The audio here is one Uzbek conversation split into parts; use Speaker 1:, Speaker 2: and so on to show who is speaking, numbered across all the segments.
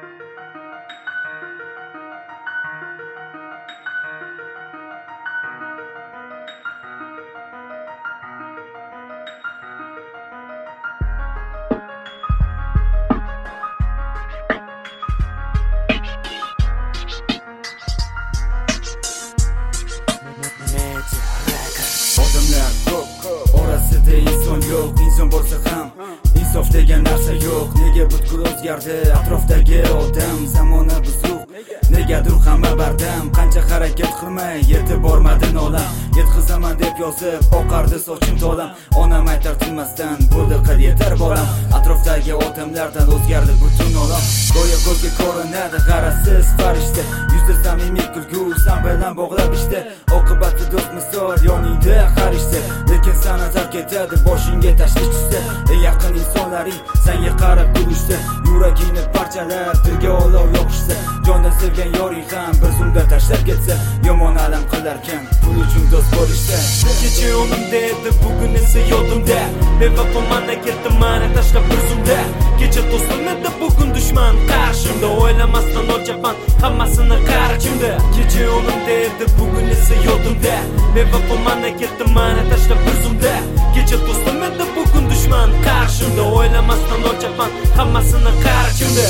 Speaker 1: Odamlar ko'p, orasida inson yo'q. Inson bo'lsa ham insof degan narsa yo'q. Nega butkul o'zgardi atrofdagi odam? Zamona buzuq, negadir hamma bardam. Qancha harakat qilmay yetib bormadin olam. Yetqizaman deb yozib oqardi sochim to'lam. Onam aytar tinmasdan, bo'ldi qil yetar bolam. Atrofdagi odamlardan o'zgardi butun olam. Go'yo ko'zga ko'rinadi g'arasiz farishta. Yuzda samimiy kulgu san bilan bog'lab ishda. Oqibati do'st misol yoningda har ishda. Lekin sana tark etadi boshingga tashvish tushsa. Eng yaqin insonlaring senga qarab kulishsa. Yuragingni parchalab dilga olov yoqishsa. Jondan sevgan yoring ham bir zumda tashlab ketsa. Yomon alam qilarkan pul uchun do'st bo'lishsa.
Speaker 2: Kecha yonimda edi, bugun esa yodimda. Bevafo mana ketdim mani tashlab bir zumda. Kecha do'stim edi, bugun dushman qarshimda. O'ylamasdan o'lchaman hammasini qarchimda. Kecha yonimda edi, bugun esa yodimda. Bevafo mana ketdim mani tashlab bir zumda. Kecha do'stim edi, bugun dushman qarshimda. O'ylamasdan o'lchaman hammasini qarchimda.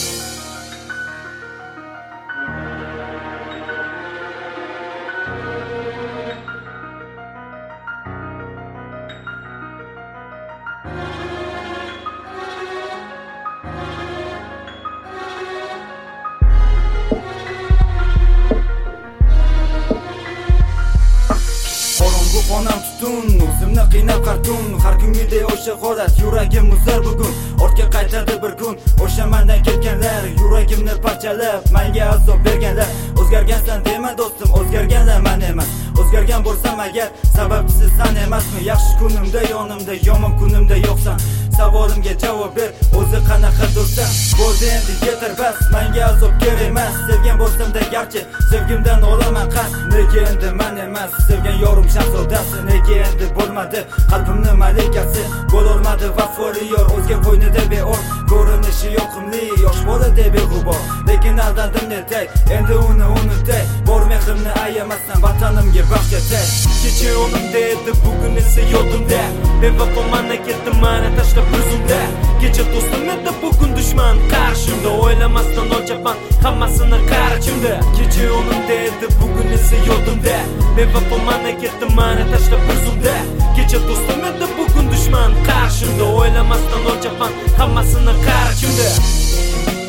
Speaker 1: Onam tutun, o'zimni qiynab qartun. Har kungidek o'sha holat, yuragim muzlar bugun. Ortga qaytadi bir kun, o'sha mendan ketganlar. Yuragimni parchalab, menga azob berganlar. O'zgargansan dema do'stim, o'zgarganlar men emas. O'zgargan bo'lsam agar, sababchisi sen emasmi? Yaxshi kunimda yonimda, yomon kunimda yo'qsan. Savolimga javob ber, o'zi qanaqa do'stsan? Bo'ldi endi yetar bas, menga azob kerak emas. Sevgan bo'lsam-da garchi, sevgimdan olaman qas. Nega endi men emas, sevgan yorim shahzodasi? Nega endi bo'lmadi qalbimni malikasi? Bo'lolmadi vafoli yor, o'zga qo'ynida beor. Ko'rinishi yoqimli, yosh bola deb beg'ubor. Lekin aldandim netay, endi uni unutay. Bor mehrimni ayamasdan vatanimga baxsh etay.
Speaker 2: Kecha yonimda edi, bugun esa yodimda. Bevafo mana ketdim mani tashlab bir zumda. Kecha do'stim edi, bugun dushman qarshimda. O'ylamasdan o'lchaman hammasini qarchimda. Kecha yonimda edi, bugun esa yodimda. Bevafo mana ketdim mani tashlab bir zumda. Kecha do'stim edi, bugun dushman qarshimda. O'ylamasdan o'lchaman hammasini qarchimda.